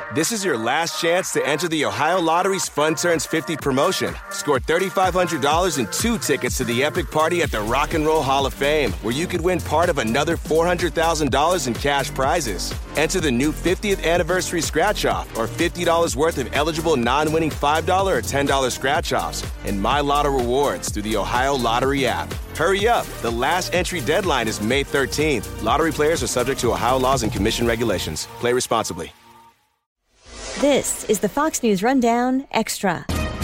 This is your last chance to enter the Ohio Lottery's Fun Turns 50 promotion. Score $3,500 and 2 tickets to the epic party at the Rock and Roll Hall of Fame, where you could win part of another $400,000 in cash prizes. Enter the new 50th anniversary scratch-off or $50 worth of eligible non-winning $5 or $10 scratch-offs and My Lotto rewards through the Ohio Lottery app. Hurry up. The last entry deadline is May 13th. Lottery players are subject to Ohio laws and commission regulations. Play responsibly. This is the Fox News Rundown Extra.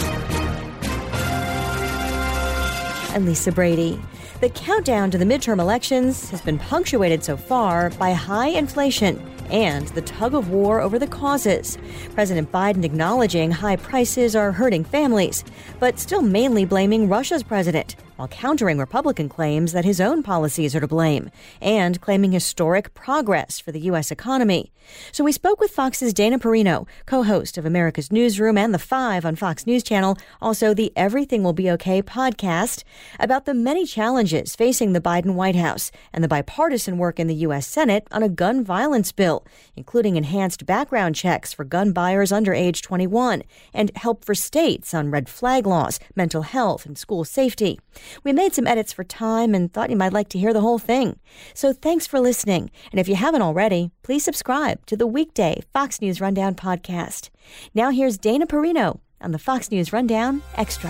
I'm Lisa Brady. The countdown to the midterm elections has been punctuated so far by high inflation and the tug of war over the causes. President Biden acknowledging high prices are hurting families, but still mainly blaming Russia's president, while countering Republican claims that his own policies are to blame, and claiming historic progress for the U.S. economy. So we spoke with Fox's Dana Perino, co-host of America's Newsroom and The Five on Fox News Channel, also the Everything Will Be Okay podcast, about the many challenges facing the Biden White House and the bipartisan work in the U.S. Senate on a gun violence bill, including enhanced background checks for gun buyers under age 21 and help for states on red flag laws, mental health, and school safety. We made some edits for time and thought you might like to hear the whole thing. So thanks for listening. And if you haven't already, please subscribe to the weekday Fox News Rundown podcast. Now here's Dana Perino on the Fox News Rundown Extra.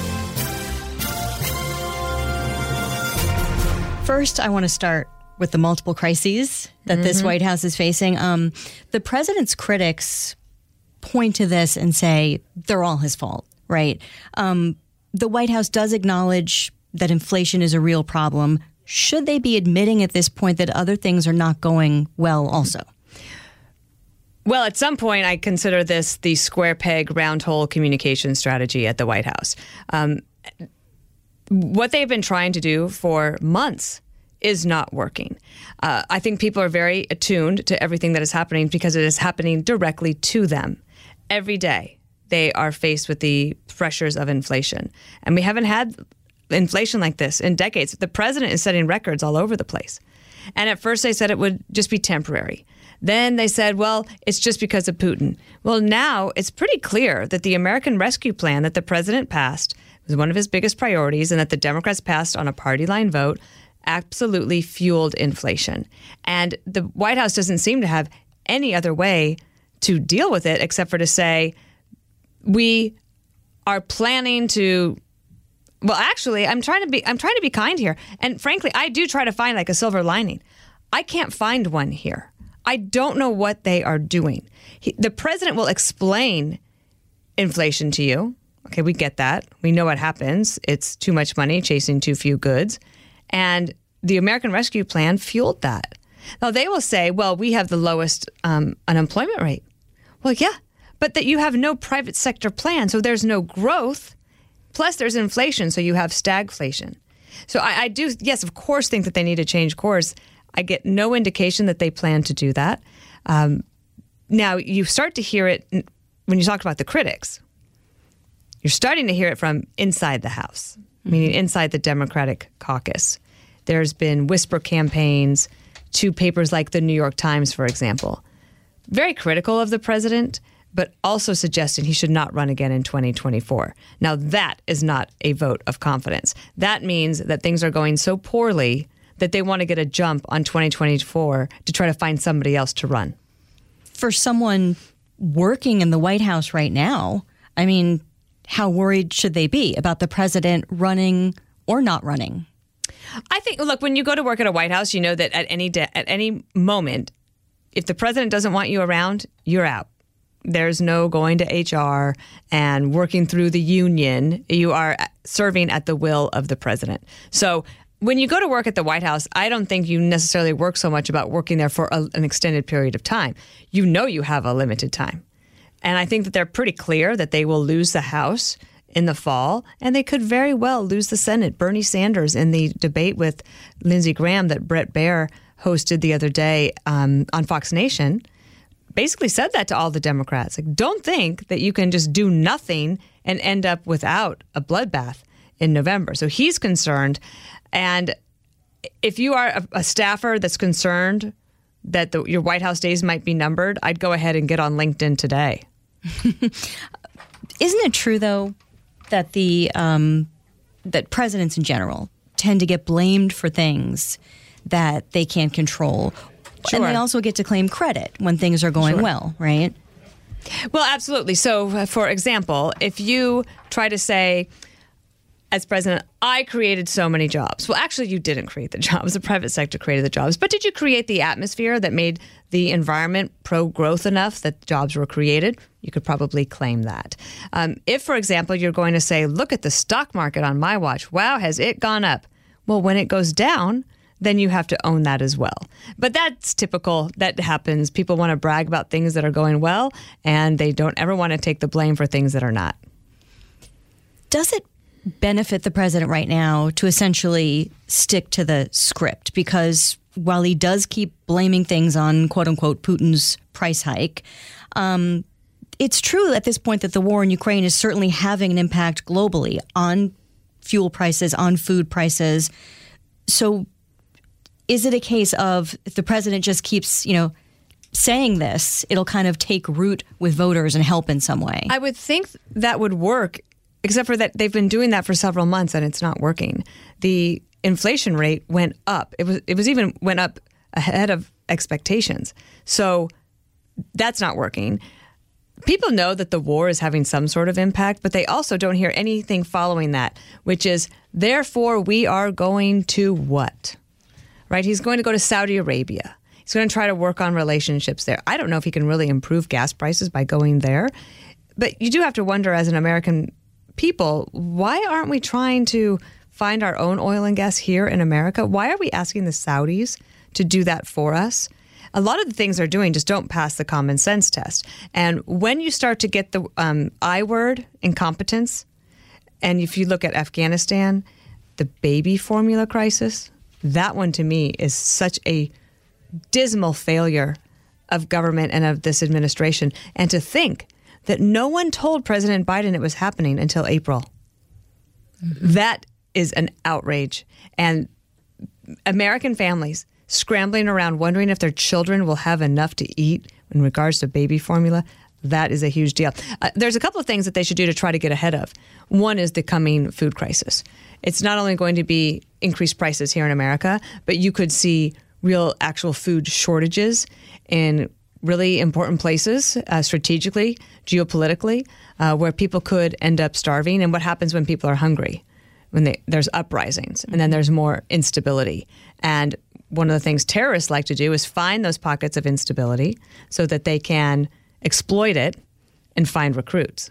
First, I want to start with the multiple crises that this White House is facing. The president's critics point to this and say they're all his fault, right? The White House does acknowledge that inflation is a real problem. Should they be admitting at this point that other things are not going well also? Well, at some point, I consider this the square peg, round hole communication strategy at the White House. What they've been trying to do for months is not working. I think people are very attuned to everything that is happening because it is happening directly to them. Every day, they are faced with the pressures of inflation. And we haven't had inflation like this in decades. The president is setting records all over the place. And at first they said it would just be temporary. Then they said, well, it's just because of Putin. Well, now it's pretty clear that the American Rescue Plan that the president passed was one of his biggest priorities and that the Democrats passed on a party line vote absolutely fueled inflation. And the White House doesn't seem to have any other way to deal with it except for to say, we are planning to, well, actually, I'm trying to be kind here. And frankly, I do try to find like a silver lining. I can't find one here. I don't know what they are doing. The president will explain inflation to you. Okay, we get that. We know what happens. It's too much money chasing too few goods. And the American Rescue Plan fueled that. Now, they will say, well, we have the lowest unemployment rate. Well, yeah, but that you have no private sector plan, so there's no growth. Plus, there's inflation, so you have stagflation. So I do, yes, of course, think that they need to change course. I get no indication that they plan to do that. Now, you start to hear it when you talk about the critics. You're starting to hear it from inside the House, meaning inside the Democratic caucus. There's been whisper campaigns to papers like the New York Times, for example, very critical of the president, but also suggesting he should not run again in 2024. Now, that is not a vote of confidence. That means that things are going so poorly that they want to get a jump on 2024 to try to find somebody else to run. For someone working in the White House right now, I mean, how worried should they be about the president running or not running? I think, look, when you go to work at a White House, you know that at any moment, if the president doesn't want you around, you're out. There's no going to HR and working through the union. You are serving at the will of the president. So when you go to work at the White House, I don't think you necessarily work so much about working there for an extended period of time. You know you have a limited time. And I think that they're pretty clear that they will lose the House in the fall, and they could very well lose the Senate. Bernie Sanders, in the debate with Lindsey Graham that Bret Baier hosted the other day on Fox Nation, basically said that to all the Democrats. Like, don't think that you can just do nothing and end up without a bloodbath in November. So he's concerned. And if you are a staffer that's concerned that your White House days might be numbered, I'd go ahead and get on LinkedIn today. Isn't it true, though, that that presidents in general tend to get blamed for things that they can't control? Sure. And they also get to claim credit when things are going well, right? Well, absolutely. So, for example, if you try to say, as president, I created so many jobs. Well, actually, you didn't create the jobs. The private sector created the jobs. But did you create the atmosphere that made the environment pro-growth enough that jobs were created? You could probably claim that. If, for example, you're going to say, look at the stock market on my watch. Wow, has it gone up? Well, when it goes down, then you have to own that as well. But that's typical. That happens. People want to brag about things that are going well, and they don't ever want to take the blame for things that are not. Does it benefit the president right now to essentially stick to the script? Because while he does keep blaming things on, quote unquote, Putin's price hike, it's true at this point that the war in Ukraine is certainly having an impact globally on fuel prices, on food prices. So is it a case of if the president just keeps, saying this, it'll kind of take root with voters and help in some way? I would think that would work, except for that they've been doing that for several months and it's not working. The inflation rate went up. It was even went up ahead of expectations. So that's not working. People know that the war is having some sort of impact, but they also don't hear anything following that, which is, therefore, we are going to what? Right? He's going to go to Saudi Arabia. He's going to try to work on relationships there. I don't know if he can really improve gas prices by going there. But you do have to wonder, as an American people, why aren't we trying to find our own oil and gas here in America? Why are we asking the Saudis to do that for us? A lot of the things they're doing just don't pass the common sense test. And when you start to get the I word, incompetence, and if you look at Afghanistan, the baby formula crisis, that one to me is such a dismal failure of government and of this administration. And to think that no one told President Biden it was happening until April. Mm-hmm. That is an outrage. And American families scrambling around wondering if their children will have enough to eat in regards to baby formula, that is a huge deal. There's a couple of things that they should do to try to get ahead of. One is the coming food crisis. It's not only going to be increased prices here in America, but you could see real actual food shortages in really important places, strategically, geopolitically, where people could end up starving. And what happens when people are hungry? When there's uprisings, and then there's more instability. And one of the things terrorists like to do is find those pockets of instability so that they can exploit it and find recruits.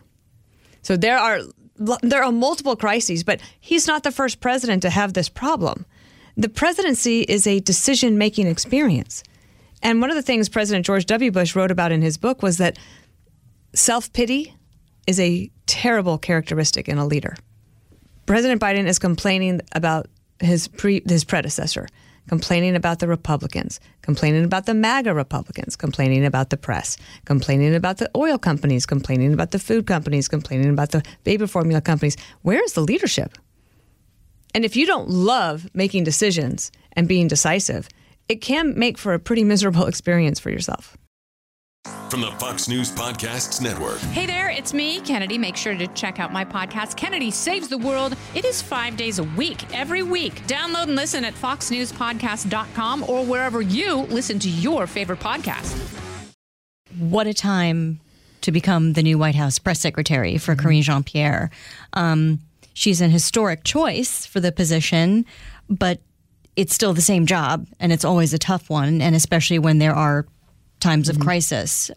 So there are multiple crises, but he's not the first president to have this problem. The presidency is a decision-making experience. And one of the things President George W. Bush wrote about in his book was that self-pity is a terrible characteristic in a leader. President Biden is complaining about his predecessor, complaining about the Republicans, complaining about the MAGA Republicans, complaining about the press, complaining about the oil companies, complaining about the food companies, complaining about the baby formula companies. Where is the leadership? And if you don't love making decisions and being decisive, it can make for a pretty miserable experience for yourself. From the Fox News Podcasts Network. Hey there, it's me, Kennedy. Make sure to check out my podcast, Kennedy Saves the World. It is 5 days a week, every week. Download and listen at foxnewspodcast.com or wherever you listen to your favorite podcast. What a time to become the new White House press secretary for Karine Jean-Pierre. She's an historic choice for the position, but it's still the same job, and it's always a tough one, and especially when there are times of crisis.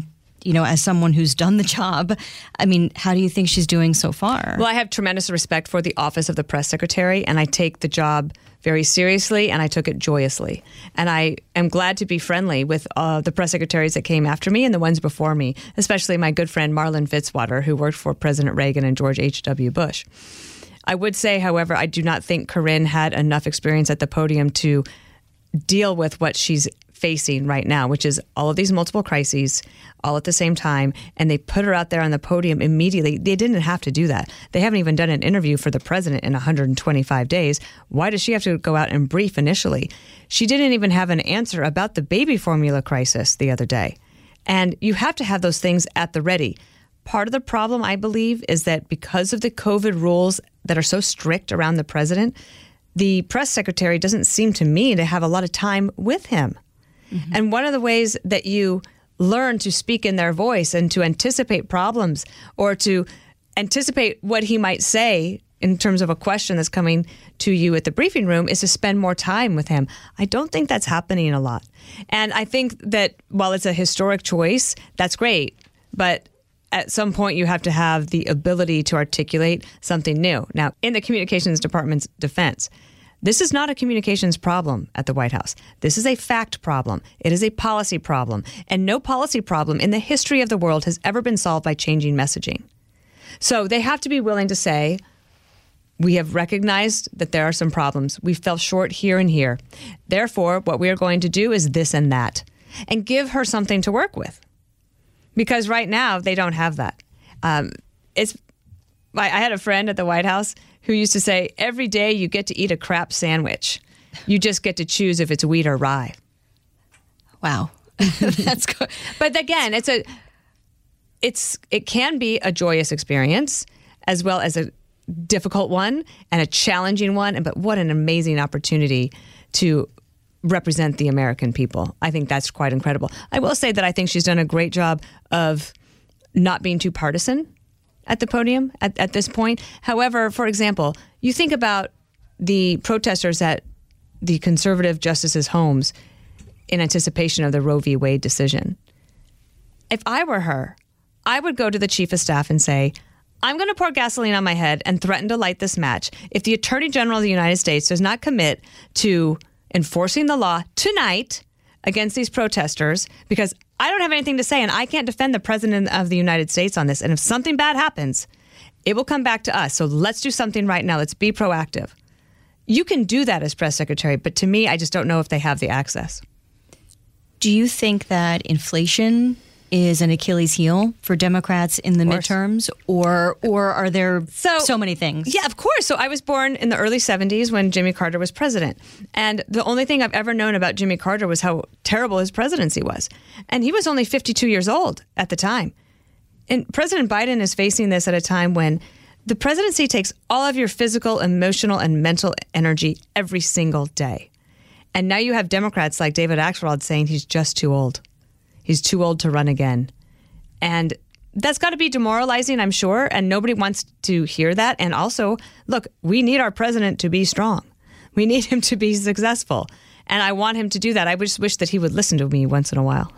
As someone who's done the job, I mean, how do you think she's doing so far? Well, I have tremendous respect for the office of the press secretary, and I take the job very seriously, and I took it joyously. And I am glad to be friendly with the press secretaries that came after me and the ones before me, especially my good friend Marlin Fitzwater, who worked for President Reagan and George H.W. Bush. I would say, however, I do not think Karine had enough experience at the podium to deal with what she's facing right now, which is all of these multiple crises all at the same time, and they put her out there on the podium immediately. They didn't have to do that. They haven't even done an interview for the president in 125 days. Why does she have to go out and brief initially? She didn't even have an answer about the baby formula crisis the other day. And you have to have those things at the ready. Part of the problem, I believe, is that because of the COVID rules that are so strict around the president, the press secretary doesn't seem to me to have a lot of time with him. Mm-hmm. And one of the ways that you learn to speak in their voice and to anticipate problems or to anticipate what he might say in terms of a question that's coming to you at the briefing room is to spend more time with him. I don't think that's happening a lot. And I think that while it's a historic choice, that's great. But at some point, you have to have the ability to articulate something new. Now, in the communications department's defense, this is not a communications problem at the White House. This is a fact problem. It is a policy problem. And no policy problem in the history of the world has ever been solved by changing messaging. So they have to be willing to say, we have recognized that there are some problems. We fell short here and here. Therefore, what we are going to do is this and that. And give her something to work with. Because right now, they don't have that. I had a friend at the White House who used to say, every day you get to eat a crap sandwich. You just get to choose if it's wheat or rye. Wow. That's good. But again, it can be a joyous experience as well as a difficult one and a challenging one. But what an amazing opportunity to represent the American people. I think that's quite incredible. I will say that I think she's done a great job of not being too partisan at the podium at this point. However, for example, you think about the protesters at the conservative justices' homes in anticipation of the Roe v. Wade decision. If I were her, I would go to the chief of staff and say, I'm going to pour gasoline on my head and threaten to light this match if the Attorney General of the United States does not commit to enforcing the law tonight against these protesters, because I don't have anything to say and I can't defend the President of the United States on this. And if something bad happens, it will come back to us. So let's do something right now. Let's be proactive. You can do that as press secretary, but to me, I just don't know if they have the access. Do you think that inflation is an Achilles heel for Democrats in the midterms, or are there so many things? Yeah, of course. So I was born in the early 70s when Jimmy Carter was president. And the only thing I've ever known about Jimmy Carter was how terrible his presidency was. And he was only 52 years old at the time. And President Biden is facing this at a time when the presidency takes all of your physical, emotional, and mental energy every single day. And now you have Democrats like David Axelrod saying he's just too old. He's too old to run again. And that's got to be demoralizing, I'm sure. And nobody wants to hear that. And also, look, we need our president to be strong. We need him to be successful. And I want him to do that. I just wish that he would listen to me once in a while.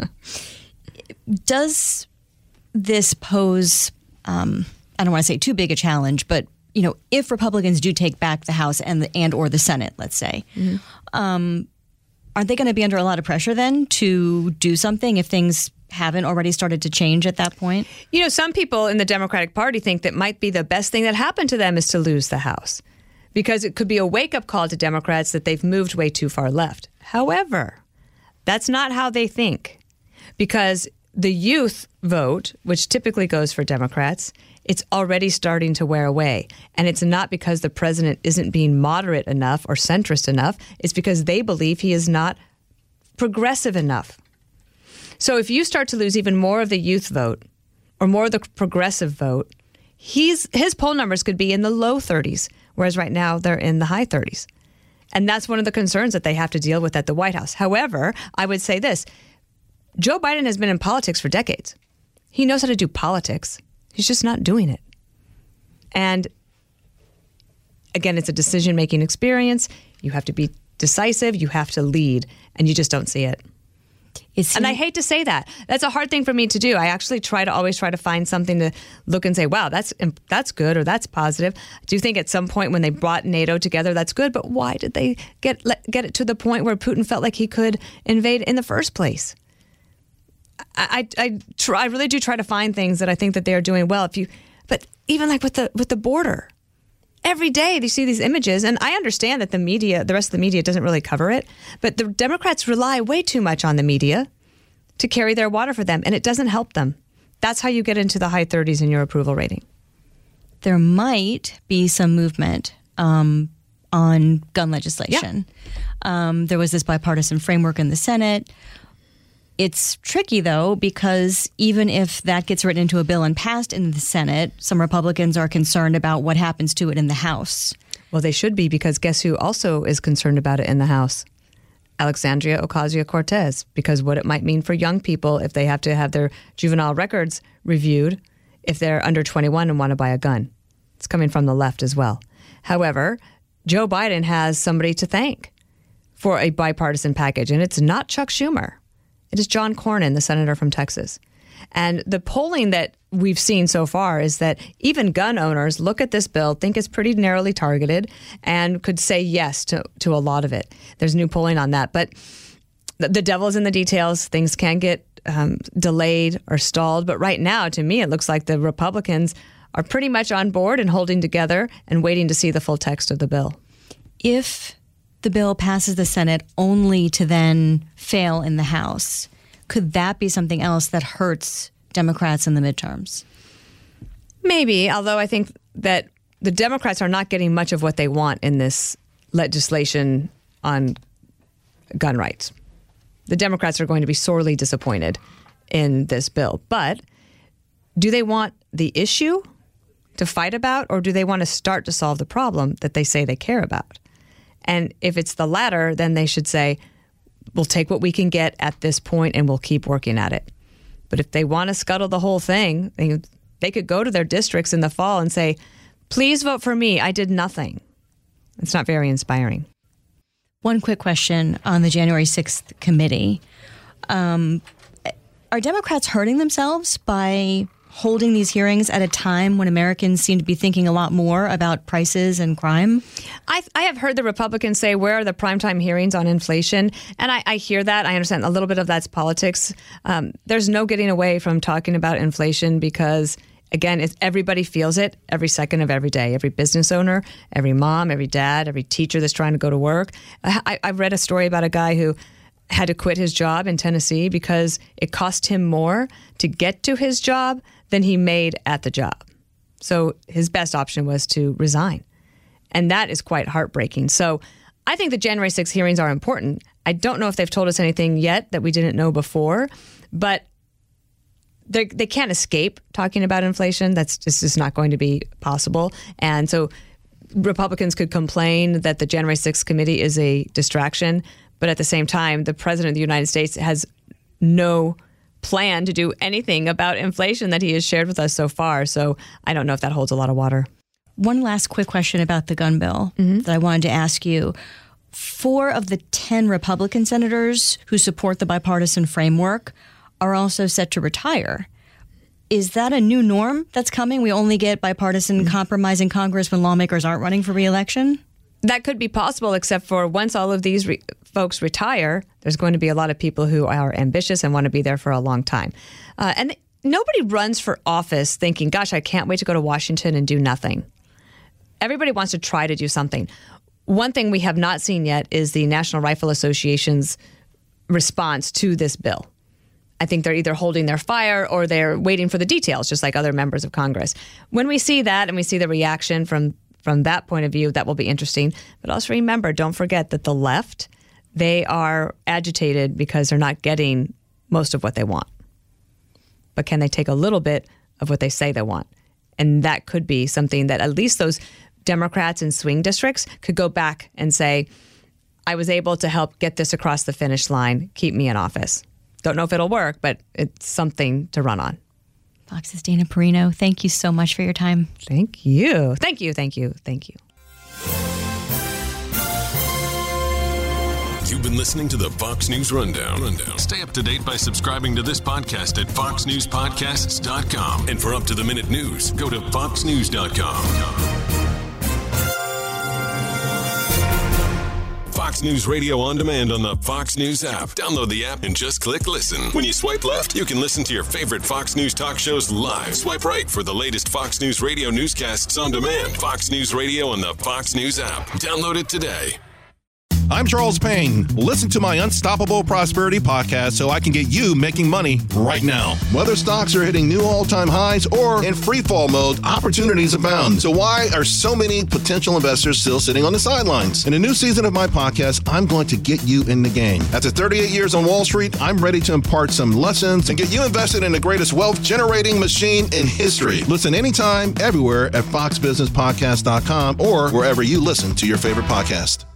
Does this pose, I don't want to say too big a challenge, but you know, if Republicans do take back the House and or the Senate, let's say, aren't they going to be under a lot of pressure then to do something if things haven't already started to change at that point? You know, some people in the Democratic Party think that might be the best thing that happened to them is to lose the House, because it could be a wake-up call to Democrats that they've moved way too far left. However, that's not how they think, because the youth vote, which typically goes for Democrats, it's already starting to wear away. And it's not because the president isn't being moderate enough or centrist enough. It's because they believe he is not progressive enough. So if you start to lose even more of the youth vote or more of the progressive vote, his poll numbers could be in the low 30s, whereas right now they're in the high 30s. And that's one of the concerns that they have to deal with at the White House. However, I would say this. Joe Biden has been in politics for decades. He knows how to do politics. He's just not doing it. And again, it's a decision-making experience. You have to be decisive. You have to lead. And you just don't see it. And I hate to say that. That's a hard thing for me to do. I actually always try to find something to look and say, wow, that's good or that's positive. I do think at some point when they brought NATO together, that's good. But why did they get it to the point where Putin felt like he could invade in the first place? I really do try to find things that I think that they are doing well. But even like with the border, every day you see these images, and I understand that the rest of the media doesn't really cover it, but the Democrats rely way too much on the media to carry their water for them, and it doesn't help them. That's how you get into the high 30s in your approval rating. There might be some movement on gun legislation. Yeah. There was this bipartisan framework in the Senate. It's tricky, though, because even if that gets written into a bill and passed in the Senate, some Republicans are concerned about what happens to it in the House. Well, they should be, because guess who also is concerned about it in the House? Alexandria Ocasio-Cortez, because what it might mean for young people if they have to have their juvenile records reviewed if they're under 21 and want to buy a gun. It's coming from the left as well. However, Joe Biden has somebody to thank for a bipartisan package, and it's not Chuck Schumer. It is John Cornyn, the senator from Texas. And the polling that we've seen so far is that even gun owners look at this bill, think it's pretty narrowly targeted, and could say yes to a lot of it. There's new polling on that. But the devil's in the details. Things can get delayed or stalled. But right now, to me, it looks like the Republicans are pretty much on board and holding together and waiting to see the full text of the bill. If the bill passes the Senate only to then fail in the House, could that be something else that hurts Democrats in the midterms? Maybe, although I think that the Democrats are not getting much of what they want in this legislation on gun rights. The Democrats are going to be sorely disappointed in this bill. But do they want the issue to fight about, or do they want to start to solve the problem that they say they care about? And if it's the latter, then they should say, we'll take what we can get at this point and we'll keep working at it. But if they want to scuttle the whole thing, they could go to their districts in the fall and say, please vote for me. I did nothing. It's not very inspiring. One quick question on the January 6th committee. Are Democrats hurting themselves by holding these hearings at a time when Americans seem to be thinking a lot more about prices and crime? I have heard the Republicans say, where are the primetime hearings on inflation? And I hear that. I understand a little bit of that's politics. There's no getting away from talking about inflation because, again, everybody feels it every second of every day. Every business owner, every mom, every dad, every teacher that's trying to go to work. I've read a story about a guy who had to quit his job in Tennessee because it cost him more to get to his job than he made at the job. So his best option was to resign. And that is quite heartbreaking. So I think the January 6th hearings are important. I don't know if they've told us anything yet that we didn't know before, but they can't escape talking about inflation. That's just not going to be possible. And so Republicans could complain that the January 6th committee is a distraction, but at the same time, the president of the United States has no plan to do anything about inflation that he has shared with us so far. So I don't know if that holds a lot of water. One last quick question about the gun bill that I wanted to ask you. 4 of the 10 Republican senators who support the bipartisan framework are also set to retire. Is that a new norm that's coming? We only get bipartisan compromise in Congress when lawmakers aren't running for re-election? That could be possible, except for once all of these folks retire, there's going to be a lot of people who are ambitious and want to be there for a long time. And nobody runs for office thinking, gosh, I can't wait to go to Washington and do nothing. Everybody wants to try to do something. One thing we have not seen yet is the National Rifle Association's response to this bill. I think they're either holding their fire or they're waiting for the details, just like other members of Congress. When we see that and we see the reaction from that point of view, that will be interesting. But also remember, don't forget that the left, they are agitated because they're not getting most of what they want. But can they take a little bit of what they say they want? And that could be something that at least those Democrats in swing districts could go back and say, I was able to help get this across the finish line. Keep me in office. Don't know if it'll work, but it's something to run on. Fox's Dana Perino, thank you so much for your time. Thank you. Thank you. Thank you. Thank you. You've been listening to the Fox News Rundown. Stay up to date by subscribing to this podcast at foxnewspodcasts.com. And for up-to-the-minute news, go to foxnews.com. Fox Fox News Radio on demand on the Fox News app. Download the app and just click listen. When you swipe left, you can listen to your favorite Fox News talk shows live. Swipe right for the latest Fox News Radio newscasts on demand. Fox News Radio on the Fox News app. Download it today. I'm Charles Payne. Listen to my Unstoppable Prosperity podcast so I can get you making money right now. Whether stocks are hitting new all-time highs or in free fall mode, opportunities abound. So why are so many potential investors still sitting on the sidelines? In a new season of my podcast, I'm going to get you in the game. After 38 years on Wall Street, I'm ready to impart some lessons and get you invested in the greatest wealth-generating machine in history. Listen anytime, everywhere at foxbusinesspodcast.com or wherever you listen to your favorite podcast.